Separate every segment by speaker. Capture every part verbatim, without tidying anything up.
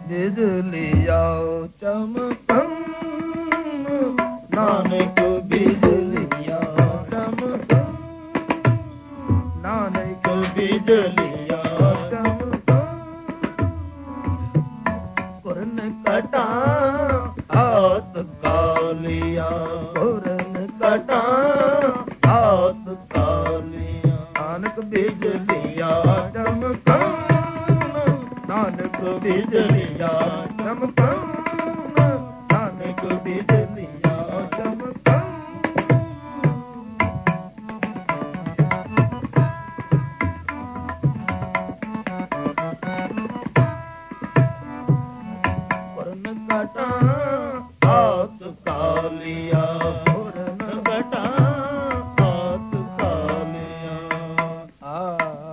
Speaker 1: ਬਿਜਲੀਆ ਚਮਕਣ ਨਾਨਕ ਬਿਜਲੀਆ ਚਮਕਣ ਨਾਨਕ ਬਿਜਲੀਆ ਚਮਕਣ ਪੁਰਨ ਕਟਾ ਆਤ ਕਾਲਿਆ ਪੁਰਨ ਕਟਾ ਆਤ ਕਾਲਿਆ ਨਾਨਕ ਬਿਜਲੀਆ ਚਮਕਣ ਨਾਨਕ ਬਿਜਲੀਆ ਚਮਕਣ ਨਾਨਕ ਬਿਜਲੀਆ ਚਮਕਣ ਪੁਰਨ ਕਟਾ ਆਤ ਕਾਲਿਆ ਪੁਰਨ ਕਟਾ ਆਤ ਕਾਲਿਆ ਆ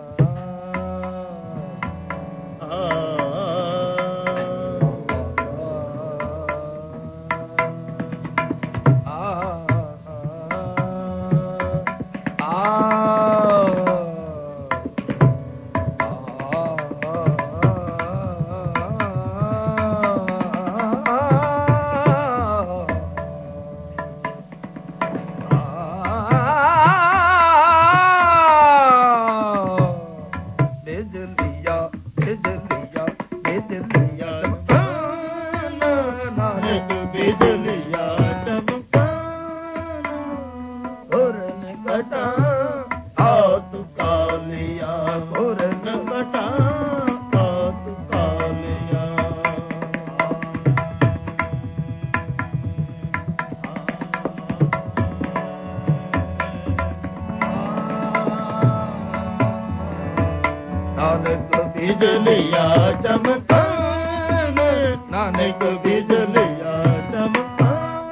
Speaker 1: ਨਾਨਕ ਬਿਜਲੀਆ ਚਮਕਣ ਨਾਨਕ ਬਿਜਲੀਆ ਚਮਕਣ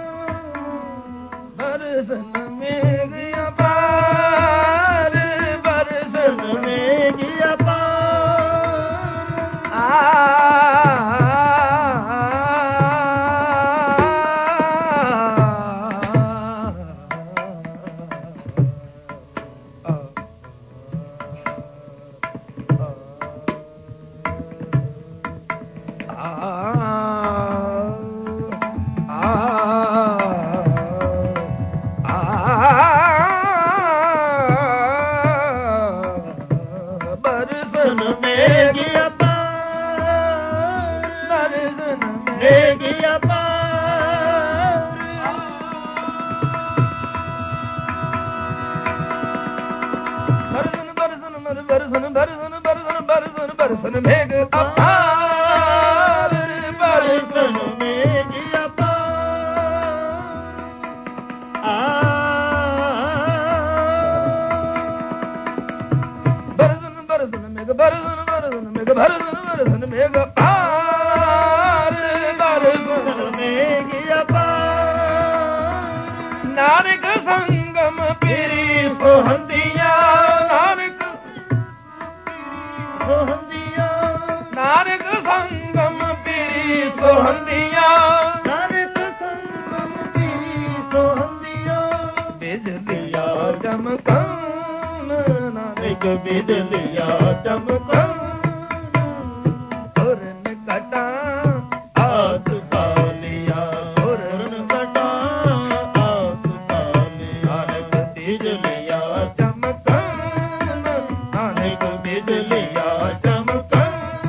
Speaker 1: ਬਰਸਨ ਮੇਘ ਅਪਾਰ ਬਰਸਨ ਮੇਘ ਅਪਾਰ ਆ ਬਰਸਨ ਮੇਘ ਅਪਾਰ ਬਰਸਨ ਮੇਘ ਅਪਾਰ ਬਰਸਨ ਬਰਸਨ ਮਰ ਬਰਸਨ ਬਰਸਨ ਬਰਸਨ ਬਰਸਨ ਬਰਸਨ ਮੇਘ ਅਪਾਰ ਬਰਸਨ ਮੇਘ ਅਪਾਰ ਆ ਬਰਸਨ ਬਰਸਨ ਮੇਘ ਬਰਸਨ ਮੇਘ ਬਰਸਨ ਮੇਘ ਅਪਾਰ ਬਰਸਨ ਮੇਘ ਅਪਾਰ ਨਾਨਕ ਸੰਗਮ ਪਿਰੀ ਸੋਹੰਦੀਆਂ ਨਾਨਕ ਸੋਹੰਦੀਆਂ ਨਾਨਕ ਸੰਗਮ ਪਿਰੀ ਸੋਹੰਦੀਆਂ ਨਾਨਕ ਸੰਗਮ ਪਿਰੀ ਸੋਹੰਦੀਆਂ ਬਿਜਲੀਆ ਚਮਕਣ ਨਾਨਕ ਬਿਜਲੀਆ ਚਮਕਣ ਪੁਰਨ ਕਟਾ ਆਤ ਕਾਲਿਆ ਪੁਰਨ ਕਟਾ ਆਤ ਕਾਲਿਆ ਨਾਨਕ ਬਿਜਲੀਆ ਚਮਕਣ ਨਾਨਕ ਬਿਜਲੀਆ ਚਮਕਣ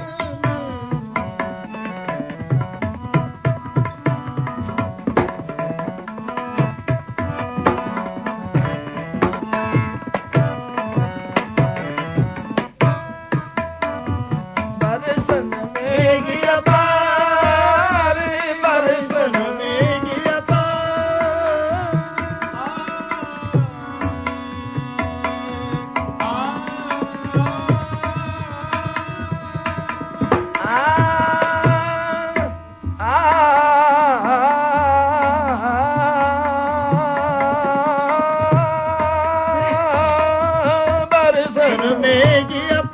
Speaker 1: ਬਰਸਨ ਮੇਘ ਅਪਾਰ ਬਰਸਨ ਮੇਘ ਅਪਾਰ ਆ ਆ ਬਰਸਨ ਮੇਘ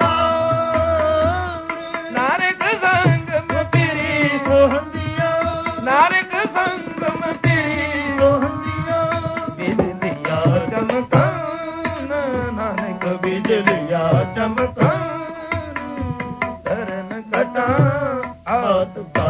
Speaker 1: ਅਪਾਰ ਨਾਨਕ ਸੰਗਮ ਪਿਰੀ ਸੋਹੰਦੀਆਂ ਨਾਨਕ ਸੰਗਮ ਪਿਰੀ ਸੋਹੰਦੀਆਂ ਬਿਜਲੀਆ ਚਮਕਣ ਨਾਨਕ ਬਿਜਲੀਆ ਚਮਕਣ ਤਰਨ ਕਟਾ ਆਤ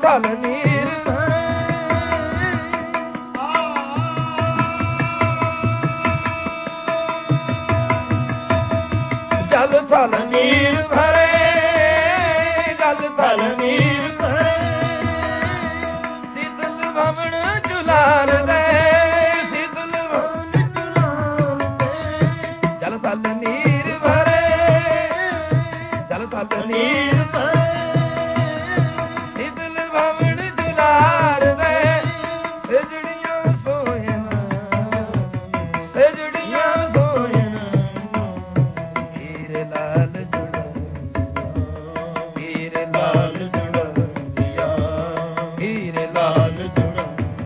Speaker 1: ਥਲ ਨੀਰ ਜਲ ਥਲ ਨੀਰ ਭਰੇ ਜਲ ਥਲ ਨੀਰ ਭਰੇ ਸਿਦਲ ਭਵਨ ਚੁਲਾਰ ਦੇ ਸਿਦਲ ਭਵਨ ਚੁਲਾਰ ਦੇ ਜਲ ਥਲ ਨੀਰ ਭਰੇ ਜਲ ਥਲ ਨੀਰ ਭਰੇ ਸਿਦਲ ਭਵਨ ਚੁਲਾਰ ਦੇ ਸਜੜੀਆਂ ਸੋਹਣ ਸਜੜੀਆਂ ਸੋਹਣ ਲਾਲ ਜੁੜਾ ਹੀਰੇ ਲਾਲ ਜੁੜਾ ਹੀਰੇ ਲਾਲ ਜੁੜਾ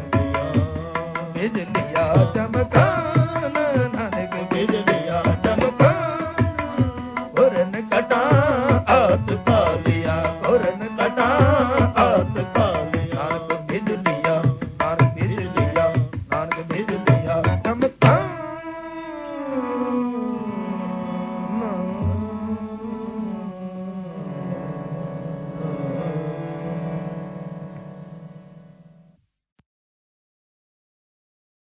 Speaker 1: ਬਿਜਲੀਆ ਚਮਕਾਨ ਨਾਨਕ ਬਿਜਲੀਆ ਚਮਕਾਨ ਹੁਰਨ ਕਟਾਂ ਆਤ